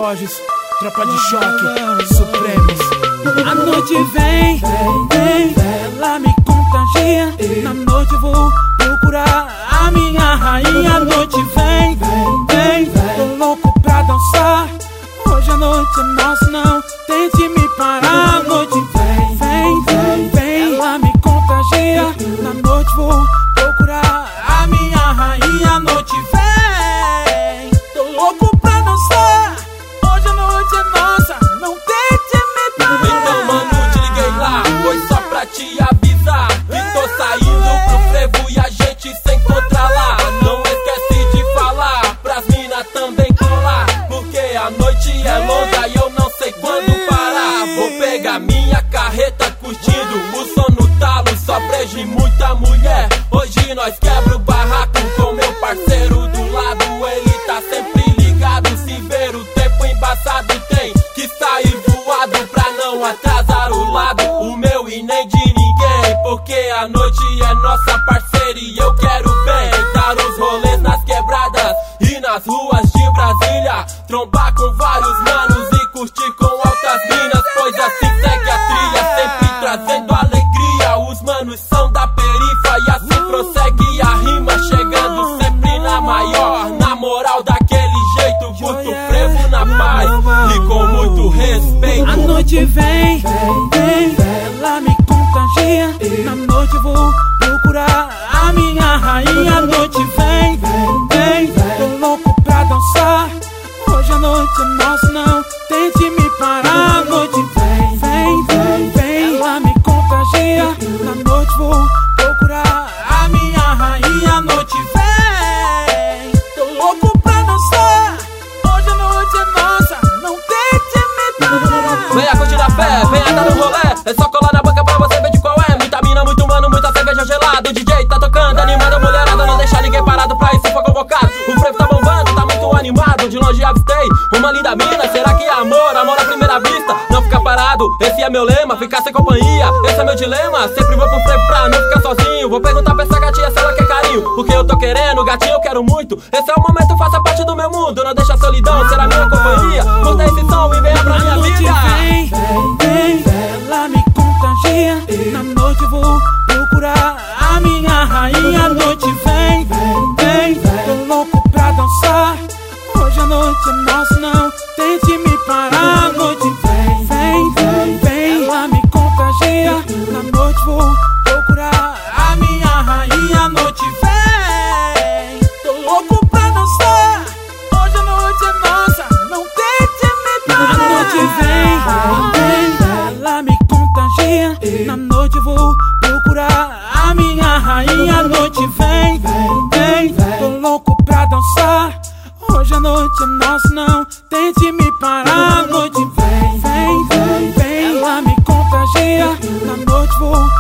Borges, Tropa de Choque, Supremos. A noite vem, ela me contagia. Na noite eu vou procurar a minha rainha. A noite vem, tô louco pra dançar. Hoje a noite é nossa, não tente me parar. A noite vem, ela me contagia. Na noite vou procurar a minha rainha. A noite vem, tô louco pra dançar. Hoje a noite é nossa, não tente me parar. Então mano, te liguei lá, foi só pra te avisar que tô saindo pro frevo e a gente se encontra lá. Não esquece de falar pras mina também colar, porque a noite é longa e eu não sei quando parar. Vou pegar minha carreta curtindo o som no talo, só brejo e muita mulher. Hoje nós quebra o barraco com meu parceiro do lado. Ele tá sempre ligado, se ver o tempo embaçado tem que sair voado pra não atrasar o lado, o meu e nem de ninguém. Porque a noite é nossa parceira e eu quero bem dar os rolês nas quebradas e nas ruas de Brasília, trombar com vários manos e curtir com altas minas, pois assim segue a trilha, sempre trazendo alegria. Os manos são da perifa e assim prossegue a rima, chegando sempre na maior, na moral daquele jeito, curto frevo na paz e com muito respeito. A noite vem, ela me contagia. Na noite eu vou procurar a minha rainha. A noite vem, tô louco pra dançar. Hoje a noite é nossa, não tente me parar. A noite vem, ela me contagia. Na noite vou procurar a minha rainha. A noite vem, tô louco pra dançar. Hoje a noite é nossa, não tente me parar. Venha curtir a fé, venha dar um rolê, é só colar na banca pra você ver de qual é. Muita mina, muito mano, muita cerveja gelada. O DJ tá tocando, animado, mulherada, não deixar ninguém parado, pra isso foi convocado. O frevo tá bombando, tá muito animado, de longe avistei uma linda mina. Será que é amor à primeira vista? Não ficar parado, esse é meu lema, ficar sem companhia, esse é meu dilema. Sempre vou pro frevo pra não ficar sozinho. Vou perguntar pra essa gatinha se ela quer carinho, o que eu tô querendo, gatinho eu quero muito. Esse é o momento, faça parte do meu mundo, não deixa a solidão ser a minha companhia. Curta esse som e venha pra minha vida. Vem, ela me contagia. Na noite eu vou procurar a minha rainha. A noite vem, tô louco pra dançar. Hoje a noite é nossa, não tente me parar. A noite vem, ela me contagia. Na noite vou procurar a minha rainha. A noite vem, tô louco pra dançar. Hoje a noite é nossa, não tente me parar. A noite vem, ela me contagia. Na noite eu vou procurar a minha rainha. A noite vem, tô louco pra dançar. Hoje a noite é nossa, não tente me parar. A noite vem, ela me contagia. Na noite vou